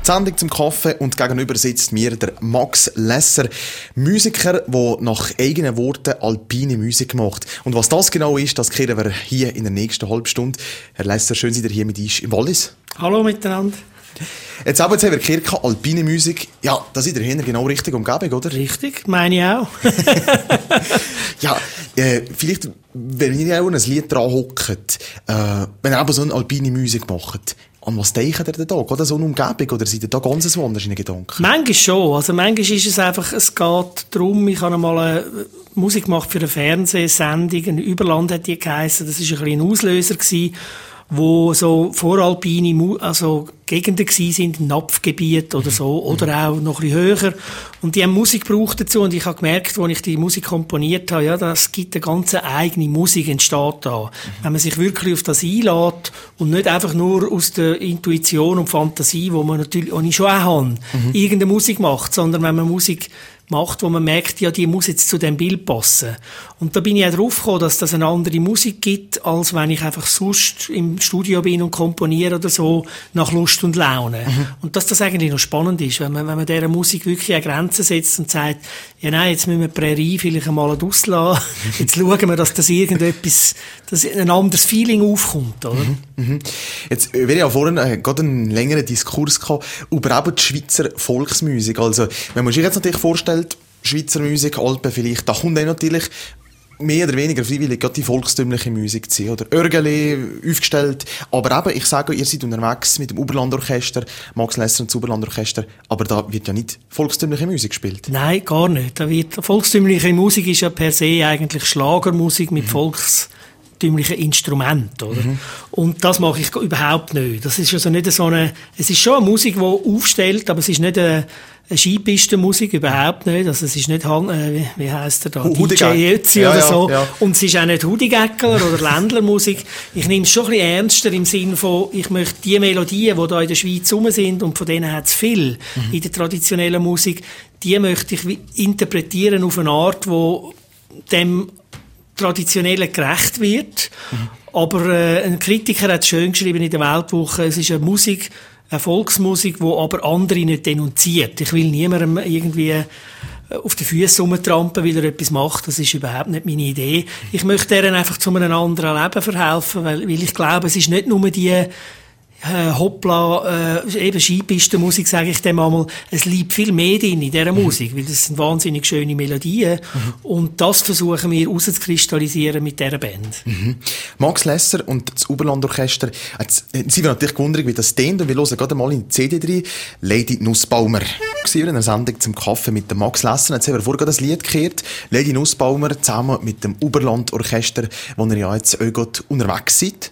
Die Sendung zum Kaffee und gegenüber sitzt mir der Max Lesser, Musiker, der nach eigenen Worten alpine Musik macht. Und was das genau ist, das kehren wir hier in der nächsten halben Stunde. Herr Lesser, schön, dass ihr hier mit uns im Wallis. Hallo miteinander. Jetzt haben wir Kirche, alpine Musik. Ja, das ist dahinter genau richtig Umgebung, oder? Richtig, meine ich auch. Ja, vielleicht, wenn ihr auch ein Lied dran hockt, wenn ihr aber so eine alpine Musik macht, an was denkt ihr denn da? Geht das so eine Umgebung oder seid ihr da ganz woanders in den Gedanken? Manchmal schon. Also manchmal ist es einfach, es geht darum, ich habe einmal eine Musik gemacht für eine Fernsehsendung, ein Überland hat die geheissen, das war ein bisschen ein Auslöser gewesen, wo so voralpine Gegenden gsi sind, Napfgebiet oder so, oder auch noch ein bisschen höher. Und die haben Musik gebraucht dazu, und ich habe gemerkt, als ich die Musik komponiert habe, ja, das gibt eine ganz eigene Musik, entsteht da. Wenn man sich wirklich auf das einlässt und nicht einfach nur aus der Intuition und Fantasie, wo man natürlich, und ich schon auch habe, irgendeine Musik macht, sondern wenn man Musik macht, wo man merkt, ja, die muss jetzt zu dem Bild passen. Und da bin ich auch drauf gekommen, dass das eine andere Musik gibt, als wenn ich einfach sonst im Studio bin und komponiere oder so, nach Lust und Laune. Und dass das eigentlich noch spannend ist, wenn man dieser Musik wirklich eine Grenze setzt und sagt, ja nein, jetzt müssen wir die Prärie vielleicht einmal auslassen, jetzt schauen wir, dass das irgendetwas, dass ein anderes Feeling aufkommt, oder? Jetzt, wir haben ja vorhin gerade einen längeren Diskurs gehabt über eben die Schweizer Volksmusik. Also, wenn man sich jetzt natürlich vorstellt, Schweizer Musik, Alpen vielleicht, da kommt dann natürlich mehr oder weniger freiwillig gerade die volkstümliche Musik zu sehen, oder Örgeli aufgestellt. Aber eben, ich sage, ihr seid unterwegs mit dem Oberlandorchester, Max Lesser und das Oberlandorchester, aber da wird ja nicht volkstümliche Musik gespielt. Nein, gar nicht. Volkstümliche Musik ist ja per se eigentlich Schlagermusik mit volkstümlichen Instrumenten, oder? Und das mache ich überhaupt nicht. Das ist also nicht so es ist schon eine Musik, die aufstellt, aber es ist nicht eine Skipistenmusik, überhaupt nicht. Also es ist nicht, wie heisst der da? DJ Ötzi oder so. Ja. Und es ist auch nicht Hudigäckler oder Ländlermusik. Ich nehme es schon ein bisschen ernster im Sinne von, ich möchte die Melodien, die da in der Schweiz rum sind, und von denen hat es viel in der traditionellen Musik, die möchte ich interpretieren auf eine Art, wo dem Traditionellen gerecht wird. Aber ein Kritiker hat es schön geschrieben in der Weltwoche, es ist eine Volksmusik, die aber andere nicht denunziert. Ich will niemandem irgendwie auf die Füße rumtrampen, weil er etwas macht. Das ist überhaupt nicht meine Idee. Ich möchte denen einfach zu einem anderen Leben verhelfen, weil ich glaube, es ist nicht nur die eben Skipistenmusik, sage ich dem einmal. Es liegt viel mehr drin in dieser Musik, weil das sind wahnsinnig schöne Melodien. Und das versuchen wir rauszukristallisieren mit dieser Band. Max Lesser und das Oberlandorchester, jetzt sind wir natürlich gewundert, wie das klingt, und wir hören gerade mal in die CD rein. Lady Nussbaumer. Wir in einer Sendung zum Kaffee mit dem Max Lesser. Jetzt haben wir vorher das Lied gehört. Lady Nussbaumer zusammen mit dem Oberlandorchester, wo ihr ja jetzt auch gerade unterwegs seid.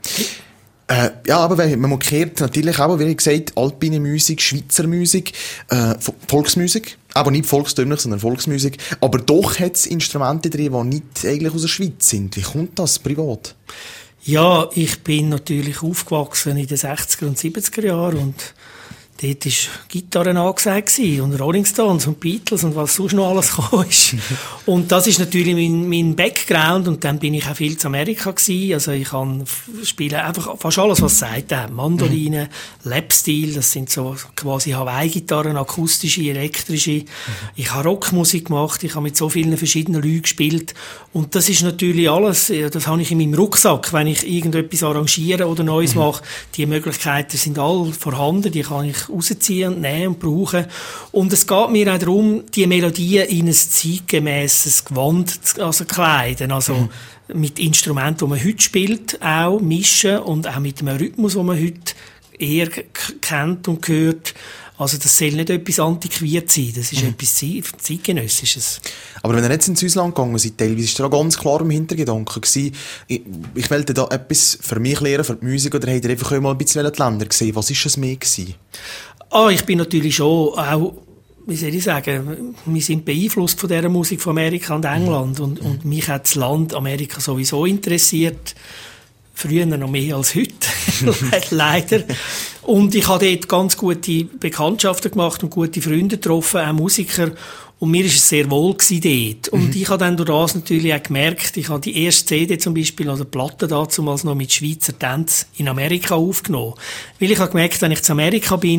Ja, aber man kehrt natürlich auch, wie gesagt, alpine Musik, Schweizer Musik, Volksmusik. Aber nicht volkstümlich, sondern Volksmusik. Aber doch hat es Instrumente drin, die nicht eigentlich aus der Schweiz sind. Wie kommt das privat? Ja, ich bin natürlich aufgewachsen in den 60er und 70er Jahren, und dort war Gitarre angesagt und Rolling Stones und Beatles und was sonst noch alles gekommen ist. Und das ist natürlich mein Background, und dann bin ich auch viel zu Amerika gewesen. Also ich spiele einfach fast alles, was es sagt. Mandoline, Lapsteel, das sind so quasi Hawaii-Gitarren, akustische, elektrische. Ich habe Rockmusik gemacht, ich habe mit so vielen verschiedenen Leuten gespielt. Und das ist natürlich alles, das habe ich in meinem Rucksack, wenn ich irgendetwas arrangiere oder Neues mache. Die Möglichkeiten sind alle vorhanden, die kann ich rausziehen und nehmen und brauchen. Und es geht mir auch darum, die Melodien in ein zeitgemässes Gewand zu kleiden. Also mit Instrumenten, die man heute spielt, auch mischen, und auch mit einem Rhythmus, den man heute eher kennt und hört. Also das soll nicht etwas antiquiert sein, das ist etwas Zeitgenössisches. Aber wenn ihr jetzt ins Ausland gegangen seid, teilweise war da ganz klar im Hintergedanken gewesen, ich wollte da etwas für mich lernen, für die Musik, oder habt ihr einfach mal ein bisschen die Länder gesehen? Was war es mehr gewesen? Ich bin natürlich schon auch, wie soll ich sagen, wir sind beeinflusst von dieser Musik von Amerika und England, und mich hat das Land Amerika sowieso interessiert. Früher noch mehr als heute, leider. Und ich habe dort ganz gute Bekanntschaften gemacht und gute Freunde getroffen, auch Musiker. Und mir ist es sehr wohl dort. Und ich habe dann durch das natürlich auch gemerkt, ich habe die erste CD zum Beispiel, oder Platte damals noch mit Schweizer Tänzen in Amerika aufgenommen. Weil ich habe gemerkt, wenn ich zu Amerika bin,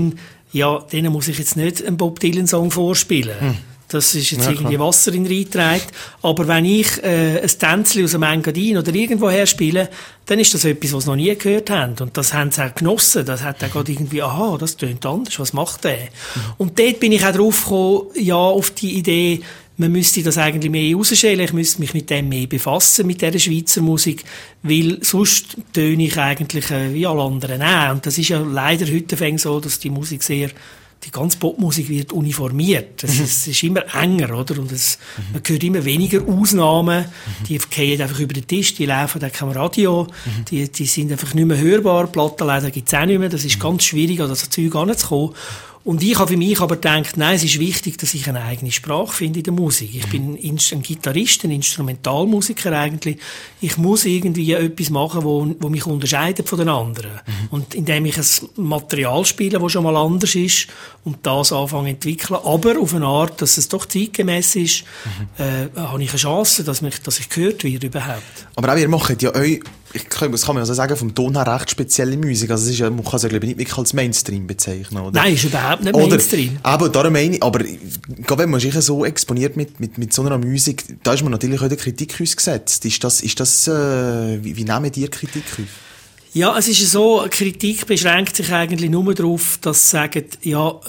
ja, denen muss ich jetzt nicht einen Bob Dylan-Song vorspielen. Das ist jetzt irgendwie Wasser in den Rhein trägt. Aber wenn ich ein Tänzchen aus dem Engadin oder irgendwoher spiele, dann ist das etwas, was sie noch nie gehört haben. Und das haben sie auch genossen. Das hat auch gerade irgendwie, aha, das tönt anders, was macht der? Und dort bin ich auch drauf gekommen, ja, auf die Idee, man müsste das eigentlich mehr herausstellen. Ich müsste mich mit dem mehr befassen, mit dieser Schweizer Musik, weil sonst töne ich eigentlich wie alle anderen auch. Und das ist ja leider heute so, dass die Musik die ganze Popmusik wird uniformiert. Es ist immer enger, oder? Und man hört immer weniger Ausnahmen. Die fallen einfach über den Tisch, die laufen auch kein Radio. Die sind einfach nicht mehr hörbar. Plattenläden gibt es auch nicht mehr. Das ist ganz schwierig, an das Zeug heranzukommen. Und ich habe für mich aber gedacht, nein, es ist wichtig, dass ich eine eigene Sprache finde in der Musik. Ich bin ein Gitarrist, ein Instrumentalmusiker eigentlich. Ich muss irgendwie etwas machen, wo mich unterscheidet von den anderen. Und indem ich ein Material spiele, das schon mal anders ist und das anfange zu entwickeln, aber auf eine Art, dass es doch zeitgemäß ist, habe ich eine Chance, dass ich gehört werde überhaupt. Aber auch ihr macht ja euch, das kann man also sagen, vom Ton her recht spezielle Musik. Also es ist ja, man kann es ja, glaube ich, nicht wirklich als Mainstream bezeichnen, oder? Nein, ist überhaupt nicht Mainstream. Aber darum meine ich, aber gerade wenn man sich so exponiert mit so einer Musik, da ist man natürlich auch der Kritik ausgesetzt. Ist das wie nehmen die Kritik auf? Ja, es ist so, Kritik beschränkt sich eigentlich nur darauf, dass sie sagen, ja,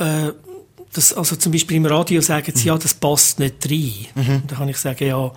also zum Beispiel im Radio sagen sie, ja, das passt nicht rein. Da kann ich sagen, ja,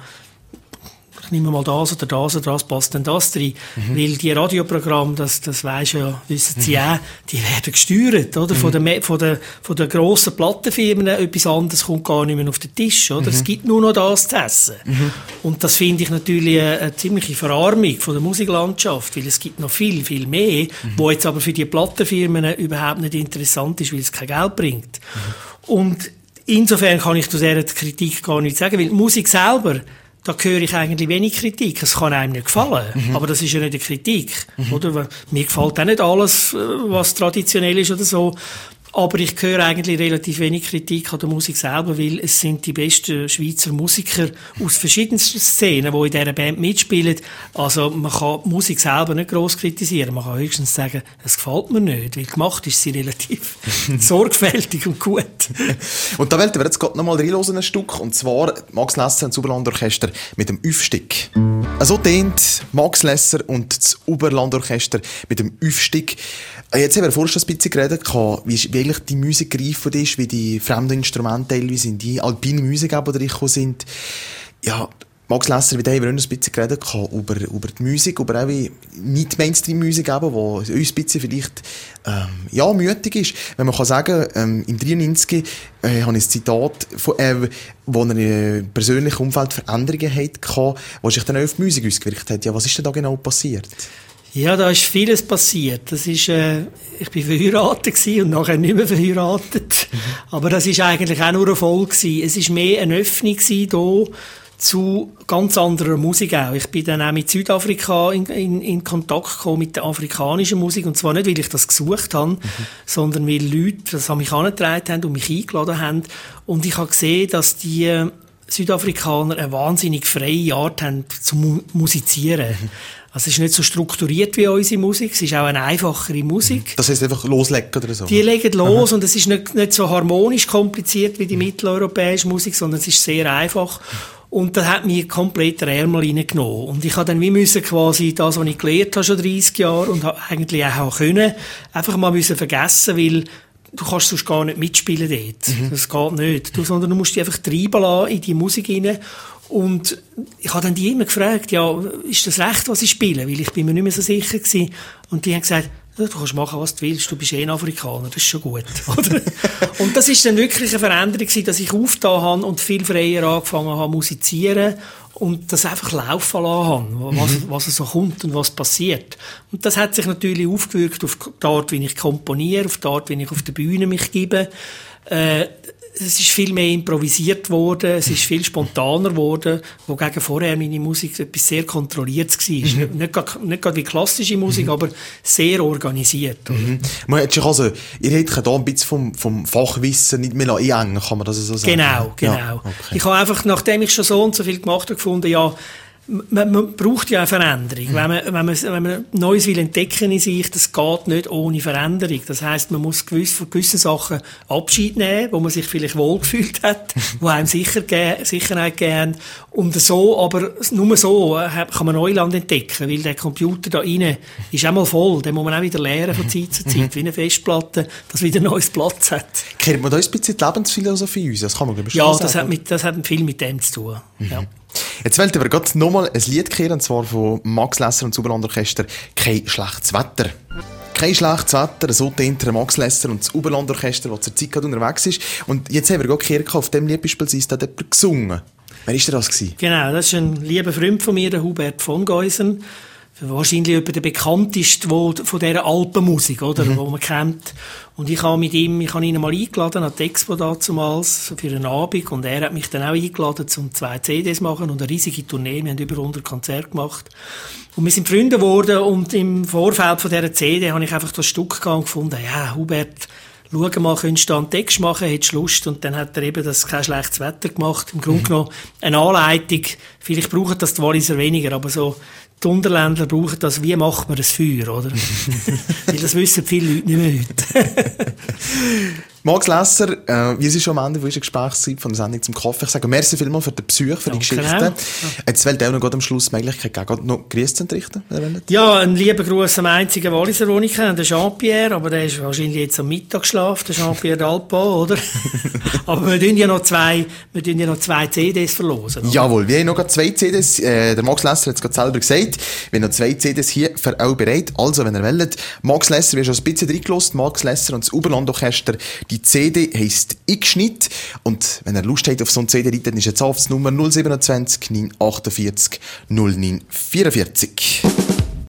ich nehme mal das oder das, passt denn das rein? Weil die Radioprogramme, das weisst ja, wissen Sie auch, die werden gesteuert, oder? Von den grossen Plattenfirmen, etwas anderes kommt gar nicht mehr auf den Tisch, oder? Es gibt nur noch das zu essen. Und das finde ich natürlich eine ziemliche Verarmung von der Musiklandschaft, weil es gibt noch viel, viel mehr, wo jetzt aber für die Plattenfirmen überhaupt nicht interessant ist, weil es kein Geld bringt. Und insofern kann ich zu dieser Kritik gar nichts sagen, weil die Musik selber, da höre ich eigentlich wenig Kritik. Es kann einem nicht gefallen. Aber das ist ja nicht eine Kritik. Oder? Mir gefällt auch nicht alles, was traditionell ist oder so. Aber ich höre eigentlich relativ wenig Kritik an der Musik selber, weil es sind die besten Schweizer Musiker aus verschiedensten Szenen, die in dieser Band mitspielen. Also man kann die Musik selber nicht gross kritisieren. Man kann höchstens sagen, es gefällt mir nicht, weil gemacht ist sie relativ sorgfältig und gut. Und da wollen wir jetzt gerade noch mal reinhören, ein Stück, und zwar Max Lesser und das Oberlandorchester mit dem Aufstieg. So tönt Max Lesser und das Oberlandorchester mit dem Aufstieg. Jetzt haben wir vorhin schon ein bisschen geredet, wie eigentlich die Musik reif ist, wie die fremden Instrumente teilweise in die alpine Musik die reingekommen sind. Ja, Max Lesser, wie haben wir auch ein bisschen geredet über die Musik, über auch wie nicht Mainstream-Musik, die uns ein bisschen vielleicht mütig ist. Wenn man kann sagen, im 93 habe ich ein Zitat von wo er in persönlichen Umfeld Veränderungen hatte, die sich dann auch auf die Musik ausgewirkt hat. Ja, was ist denn da genau passiert? Ja, da ist vieles passiert. Das ist, ich bin verheiratet gewesen und nachher nicht mehr verheiratet. Aber das ist eigentlich auch nur ein Erfolg gewesen. Es ist mehr eine Öffnung gewesen hier zu ganz anderer Musik auch. Ich bin dann auch mit Südafrika in Kontakt gekommen mit der afrikanischen Musik. Und zwar nicht, weil ich das gesucht habe, sondern weil Leute das an mich herangetragen haben und mich eingeladen haben. Und ich habe gesehen, dass die Südafrikaner eine wahnsinnig freie Art haben zu musizieren. Also es ist nicht so strukturiert wie unsere Musik, es ist auch eine einfachere Musik. Das heisst einfach loslegen oder so? Die legen los und es ist nicht so harmonisch kompliziert wie die mitteleuropäische Musik, sondern es ist sehr einfach. Und das hat mir komplett den Ärmel reingenommen. Und ich habe dann müssen quasi das, was ich gelernt habe, schon 30 Jahre, und eigentlich auch können, einfach mal müssen vergessen, weil du kannst sonst gar nicht mitspielen dort. Das geht nicht. Sondern du musst dich einfach treiben lassen in die Musik rein. Und ich habe dann die immer gefragt, ja, ist das recht, was ich spiele? Weil ich bin mir nicht mehr so sicher gewesen. Und die haben gesagt, ja, du kannst machen, was du willst, du bist ein Afrikaner, das ist schon gut. Oder? Und das ist dann wirklich eine Veränderung gewesen, dass ich aufgetan habe und viel freier angefangen habe zu musizieren und das einfach laufen lassen habe, was so kommt und was passiert. Und das hat sich natürlich aufgewirkt auf die Art, wie ich komponiere, auf die Art, wie ich auf der Bühne mich gebe. Es ist viel mehr improvisiert worden, es ist viel spontaner geworden, wogegen vorher meine Musik etwas sehr Kontrolliertes war. Nicht gerade wie klassische Musik, aber sehr organisiert. Man hat sich also, ihr hättet da ein bisschen vom Fachwissen nicht mehr einengen, kann man das so sagen? Genau. Ja, okay. Ich habe einfach, nachdem ich schon so und so viel gemacht habe, gefunden, ja, man braucht ja eine Veränderung. Wenn man Neues will entdecken in sich, das geht nicht ohne Veränderung. Das heisst, man muss von gewissen Sachen Abschied nehmen, wo man sich vielleicht wohlgefühlt hat, wo einem Sicherheit geben. Und so, aber nur so kann man Neuland entdecken, weil der Computer da rein ist einmal voll. Den muss man auch wieder leeren von Zeit zu Zeit, wie eine Festplatte, dass wieder neues Platz hat. Kennt man da ein bisschen die Lebensphilosophie uns? Das kann man, glaube ich, schon sagen. Das hat viel mit dem zu tun. Ja. Jetzt wollte wir gerade nochmal ein Lied kehren, und zwar von Max Lesser und das Oberlandorchester «Kein schlechtes Wetter». Kein schlechtes Wetter, so hinter Max Lesser und das Oberlandorchester, das zur Zeit gerade unterwegs ist. Und jetzt haben wir gerade gehört, auf dem Lied beispielsweise hat jemand gesungen. Wer war das gewesen? Genau, das ist ein lieber Freund von mir, der Hubert von Geusen. Wahrscheinlich der bekannteste von dieser Alpenmusik, oder, wo man kennt. Und ich habe ihn mal eingeladen an die Expo dazumals für einen Abend, und er hat mich dann auch eingeladen, um 2 CDs zu machen und eine riesige Tournee. Wir haben über 100 Konzerte gemacht. Und wir sind Freunde geworden, und im Vorfeld von dieser CD habe ich einfach das Stück gegangen und gefunden, ja, Hubert, schau mal, könntest du da einen Text machen, hättest du Lust? Und dann hat er eben das «Kein schlechtes Wetter» gemacht. Im Grunde genommen eine Anleitung. Vielleicht brauchen das die Walliser weniger, aber so die Unterländer brauchen das, wie macht man ein Feuer, oder? Weil das wissen viele Leute nicht mehr heute. Max Lesser, wie es schon am Ende von unserer Gesprächszeit von der Sendung zum Kaffee. Ich sage merci vielmals für den Besuch, für die Geschichte. Ja. Jetzt wollte auch noch am Schluss die Möglichkeit geben, noch Grüße zu entrichten. Ja, einen lieben Gruß am einzigen Walliser, den ich kenne, den Jean-Pierre, aber der ist wahrscheinlich jetzt am Mittag geschlafen, der Jean-Pierre d'Alpa, oder? Aber wir tun ja noch zwei CDs verlosen. Oder? Jawohl, wir haben noch 2 CDs, der Max Lesser hat es gerade selber gesagt, wir haben noch 2 CDs hier für euch bereit. Also, wenn ihr wollt, Max Lesser, wir haben schon ein bisschen reingelassen, Max Lesser und das Oberlandorchester. Die CD heisst «X-Schnitt». Und wenn ihr Lust habt auf so eine CD, dann ist jetzt auf die Nummer 027 948 0944.